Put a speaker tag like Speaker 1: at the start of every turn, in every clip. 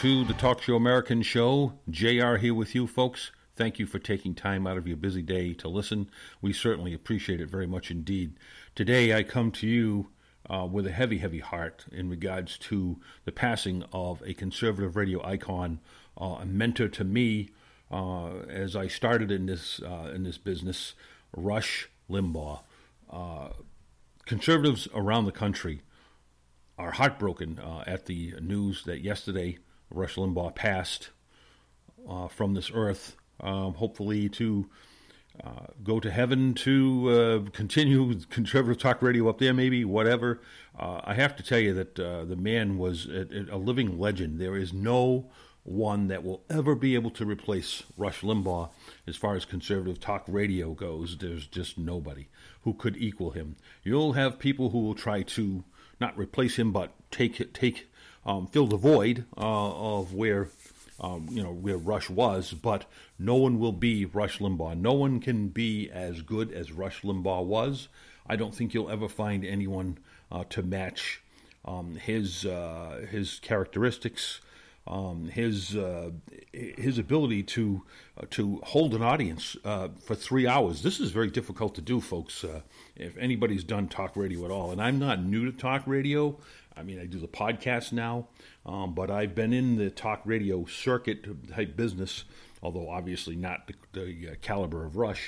Speaker 1: to the Talk Show American Show. JR here with you, folks. Thank you for taking time out of your busy day to listen. We certainly appreciate it very much indeed. Today I come to you with a heavy, heavy heart in regards to the passing of a conservative radio icon, a mentor to me as I started in this business, Rush Limbaugh. Conservatives around the country are heartbroken at the news that yesterday Rush Limbaugh passed from this earth, hopefully to go to heaven, to continue conservative talk radio up there, maybe, whatever. I have to tell you that the man was a living legend. There is no one that will ever be able to replace Rush Limbaugh as far as conservative talk radio goes. There's just nobody who could equal him. You'll have people who will try to not replace him, but fill the void of where Rush was. But no one will be Rush Limbaugh. No one can be as good as Rush Limbaugh was. I don't think you'll ever find anyone to match his characteristics, his ability to hold an audience for 3 hours. This is very difficult to do, folks. If anybody's done talk radio at all, and I'm not new to talk radio. I mean, I do the podcast now, but I've been in the talk radio circuit type business, although obviously not the caliber of Rush,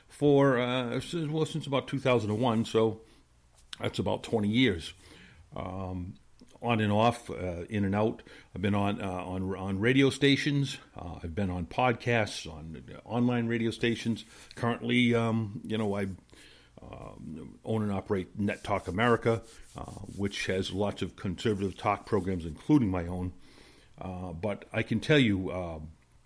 Speaker 1: since about 2001. So that's about 20 years. On and off, in and out. I've been on radio stations. I've been on podcasts, on online radio stations. Currently, I own and operate Net Talk America, which has lots of conservative talk programs, including my own. But I can tell you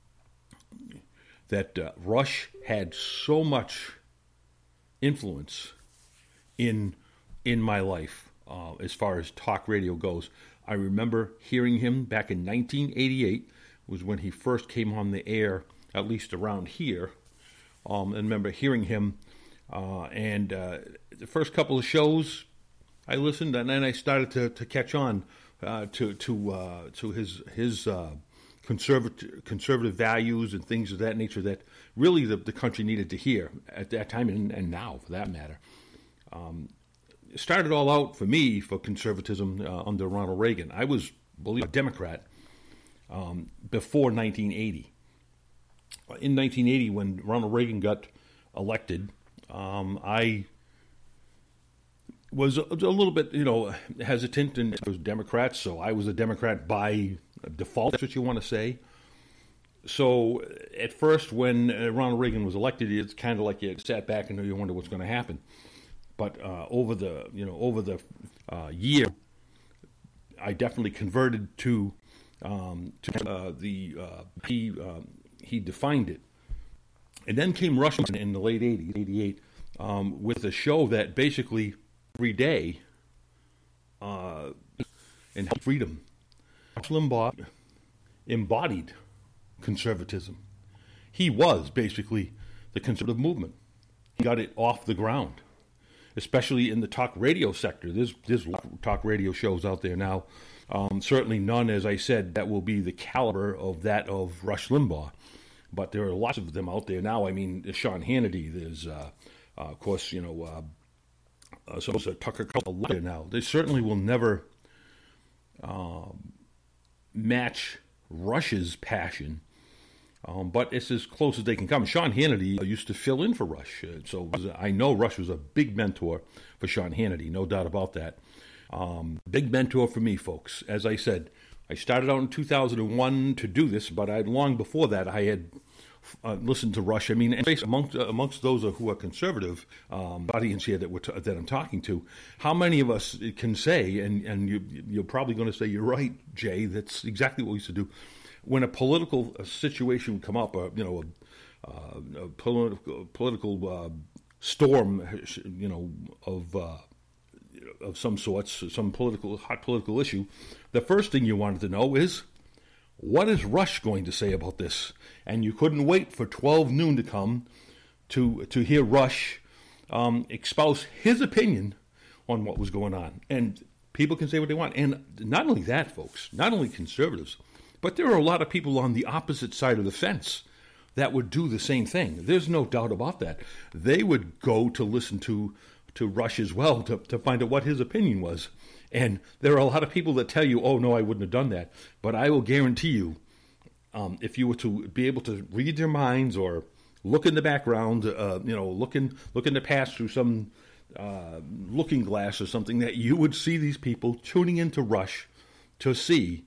Speaker 1: that Rush had so much influence in my life. As far as talk radio goes, I remember hearing him back in 1988 was when he first came on the air, at least around here. And remember hearing him, and the first couple of shows I listened, and then I started to catch on to his conservative values and things of that nature that really the country needed to hear at that time and now, for that matter. It started all out for me for conservatism under Ronald Reagan. I was, believe it, a Democrat before 1980. In 1980, when Ronald Reagan got elected, I was a little bit, hesitant, and it was Democrats, so I was a Democrat by default, that's what you want to say. So at first, when Ronald Reagan was elected, it's kind of like you sat back and you wonder what's going to happen. But over the year, I definitely converted to he defined it, and then came Rush in the late '80s, '88, with a show that basically every day in freedom. Rush Limbaugh embodied conservatism. He was basically the conservative movement. He got it off the ground. Especially in the talk radio sector. There's talk radio shows out there now. Certainly none, as I said, that will be the caliber of that of Rush Limbaugh. But there are lots of them out there now. I mean, Sean Hannity. There's, of course, Tucker Carlson now. They certainly will never match Rush's passion. But it's as close as they can come. Sean Hannity used to fill in for Rush. So I know Rush was a big mentor for Sean Hannity, no doubt about that. Big mentor for me, folks. As I said, I started out in 2001 to do this, but long before that I had listened to Rush. I mean, and amongst those who are conservative, audience here that I'm talking to, how many of us can say, and you're probably going to say, you're right, Jay, that's exactly what we used to do. When a political situation would come up, a political storm, of some sorts, some hot political issue, the first thing you wanted to know is, what is Rush going to say about this? And you couldn't wait for 12 noon to come to hear Rush espouse his opinion on what was going on. And people can say what they want. And not only that, folks, not only conservatives, But there are a lot of people on the opposite side of the fence that would do the same thing. There's no doubt about that. They would go to listen to Rush as well to find out what his opinion was. And there are a lot of people that tell you, oh, no, I wouldn't have done that. But I will guarantee you, if you were to be able to read their minds or look in the background, looking to pass through some looking glass or something, that you would see these people tuning into Rush to see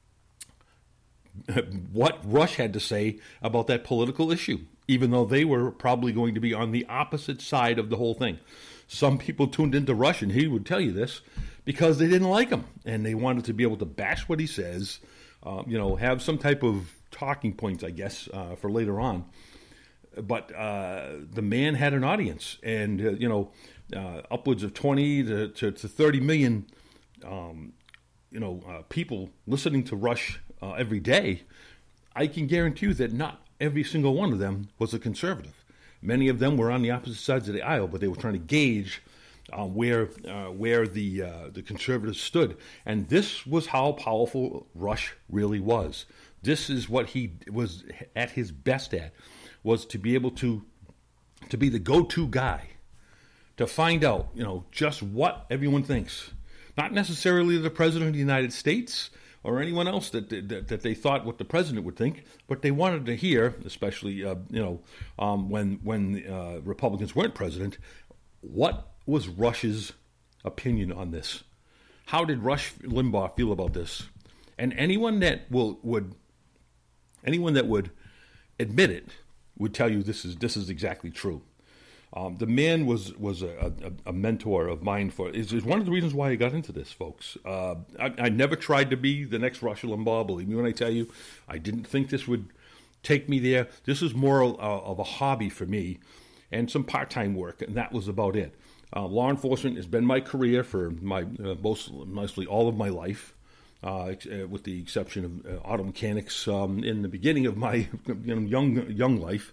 Speaker 1: what Rush had to say about that political issue, even though they were probably going to be on the opposite side of the whole thing. Some people tuned into Rush, and he would tell you this, because they didn't like him, and they wanted to be able to bash what he says, have some type of talking points, I guess, for later on. But the man had an audience, and, upwards of 20 to 30 million, people listening to Rush every day. I can guarantee you that not every single one of them was a conservative. Many of them were on the opposite sides of the aisle, but they were trying to gauge where the conservatives stood. And this was how powerful Rush really was. This is what he was at his best at, was to be able to be the go-to guy, to find out, just what everyone thinks. Not necessarily the President of the United States or anyone else that they thought what the president would think, but they wanted to hear, especially when Republicans weren't president, what was Rush's opinion on this? How did Rush Limbaugh feel about this? And anyone that would admit it would tell you this is exactly true. The man was a mentor of mine. Is one of the reasons why I got into this, folks. I never tried to be the next Rush Limbaugh. Believe me when I tell you, I didn't think this would take me there. This is more of a hobby for me and some part-time work, and that was about it. Law enforcement has been my career for my mostly all of my life, with the exception of auto mechanics in the beginning of my young life,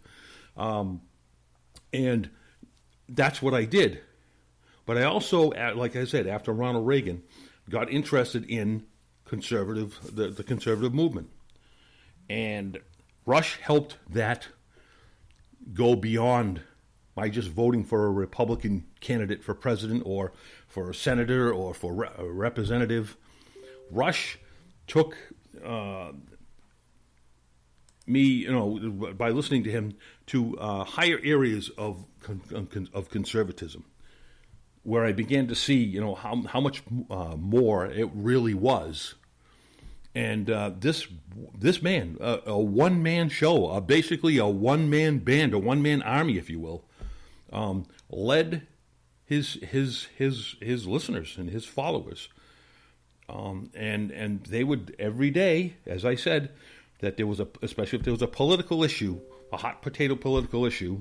Speaker 1: and that's what I did. But I also, like I said, after Ronald Reagan, got interested in the conservative movement. And Rush helped that go beyond by just voting for a Republican candidate for president or for a senator or for a representative. Rush took me, by listening to him, to higher areas of conservatism, where I began to see, how much more it really was. And this man, a one-man show, basically a one-man band, a one-man army, if you will, led his listeners and his followers, and they would every day, as I said, that there was especially if there was a political issue, a hot potato political issue,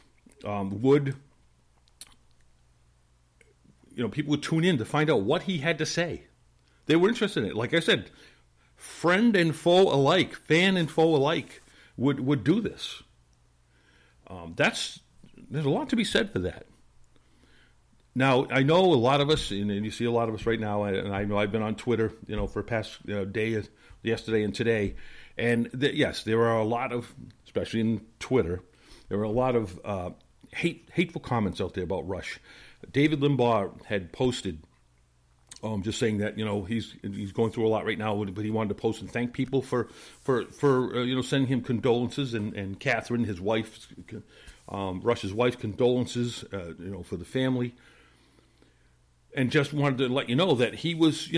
Speaker 1: people would tune in to find out what he had to say. They were interested in it. Like I said, friend and foe alike, fan and foe alike would do this. There's a lot to be said for that. Now, I know a lot of us, and you see a lot of us right now, and I know I've been on Twitter, for the past day, yesterday and today, and yes, there are a lot of, especially in Twitter, there are a lot of hateful comments out there about Rush. David Limbaugh had posted, just saying that he's going through a lot right now, but he wanted to post and thank people for sending him condolences, and Catherine, his wife, Rush's wife, condolences, for the family, and just wanted to let you know that he was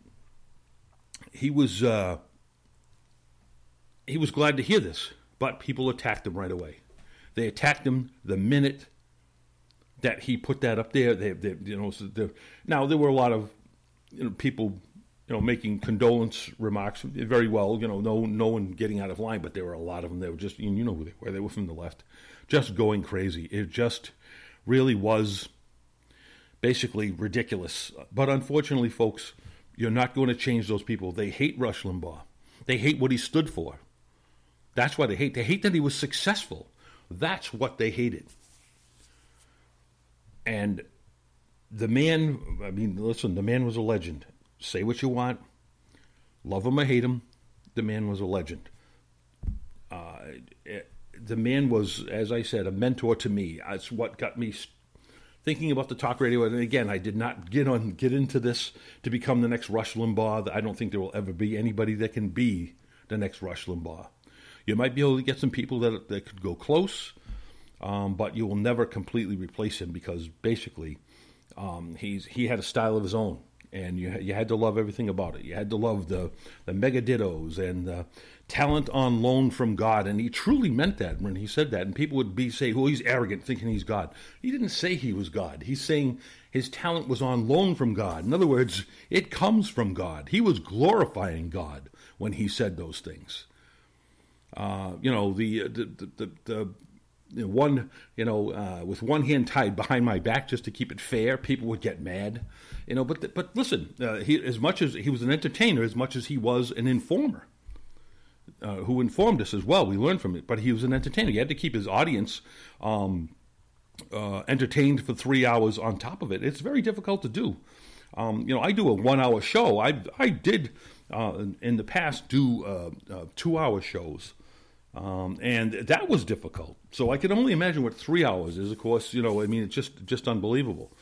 Speaker 1: glad to hear this, but people attacked him right away. They attacked him the minute that he put that up there. Now there were a lot of people making condolence remarks, very well, no one getting out of line, but there were a lot of them that were just, who they were. They were from the left, just going crazy. It just really was basically ridiculous. But unfortunately, folks, you're not going to change those people. They hate Rush Limbaugh. They hate what he stood for. That's why they hate. They hate that he was successful. That's what they hated. And the man, listen, the man was a legend. Say what you want, love him or hate him, the man was a legend. The man was, as I said, a mentor to me. It's what got me thinking about the talk radio. And again, I did not get into this to become the next Rush Limbaugh. I don't think there will ever be anybody that can be the next Rush Limbaugh. You might be able to get some people that could go close, but you will never completely replace him because basically he had a style of his own. And you had to love everything about it. You had to love the mega dittos and the talent on loan from God. And he truly meant that when he said that. And people would say, well, he's arrogant, thinking he's God. He didn't say he was God. He's saying his talent was on loan from God. In other words, it comes from God. He was glorifying God when he said those things. With one hand tied behind my back just to keep it fair, people would get mad, But listen, as much as he was an entertainer, as much as he was an informer, who informed us as well. We learned from it, but he was an entertainer. He had to keep his audience entertained for 3 hours on top of it. It's very difficult to do. I do a 1 hour show. I did in the past do 2 hour shows. And that was difficult. So I can only imagine what 3 hours is, of course. It's just unbelievable.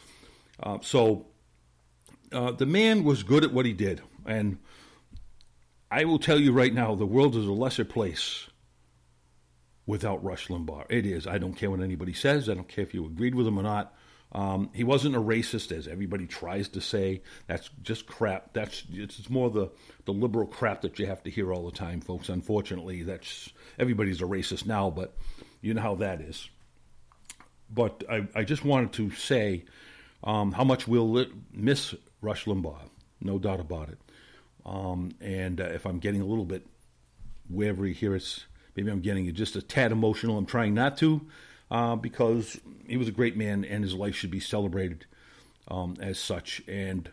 Speaker 1: The man was good at what he did. And I will tell you right now, the world is a lesser place without Rush Limbaugh. It is. I don't care what anybody says. I don't care if you agreed with him or not. He wasn't a racist, as everybody tries to say. That's just crap. It's more the liberal crap that you have to hear all the time, folks. Unfortunately, everybody's a racist now, but you know how that is. But I just wanted to say how much we'll miss Rush Limbaugh, no doubt about it. And if I'm getting a little bit, wherever you hear it, maybe I'm getting just a tad emotional. I'm trying not to. Because he was a great man and his life should be celebrated as such. And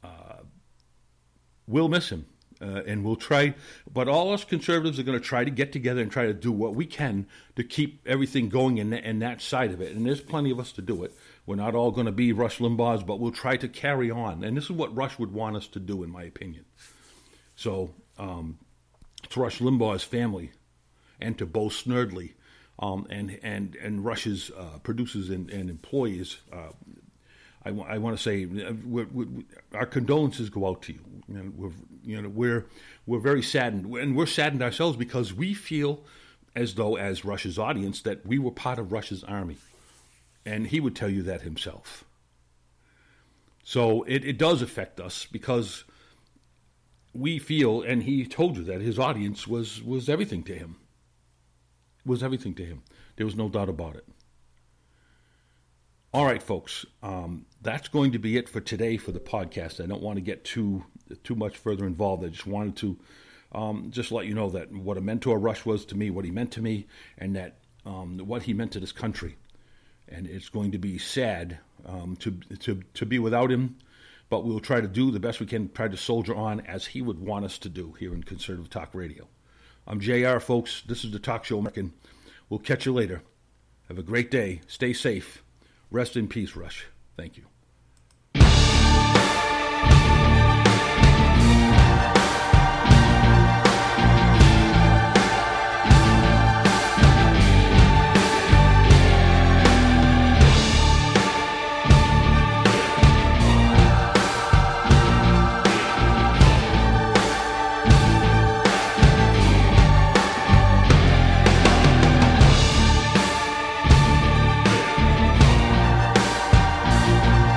Speaker 1: we'll miss him. And we'll try. But all us conservatives are going to try to get together and try to do what we can to keep everything going in that side of it. And there's plenty of us to do it. We're not all going to be Rush Limbaughs, but we'll try to carry on. And this is what Rush would want us to do, in my opinion. So to Rush Limbaugh's family and to Bo Snerdley, and Rush's producers and employees, I want to say our condolences go out to you. We're very saddened, and we're saddened ourselves because we feel as though, as Rush's audience, that we were part of Rush's army, and he would tell you that himself. So it does affect us because we feel, and he told you that his audience was everything to him. Was everything to him. There was no doubt about it. All right, folks. That's going to be it for today for the podcast. I don't want to get too much further involved. I just wanted to just let you know that what a mentor Rush was to me, what he meant to me, and that what he meant to this country. And it's going to be sad to be without him, but we'll try to do the best we can, try to soldier on as he would want us to do here in Conservative Talk Radio. I'm JR, folks. This is the Talk Show American. We'll catch you later. Have a great day. Stay safe. Rest in peace, Rush. Thank you.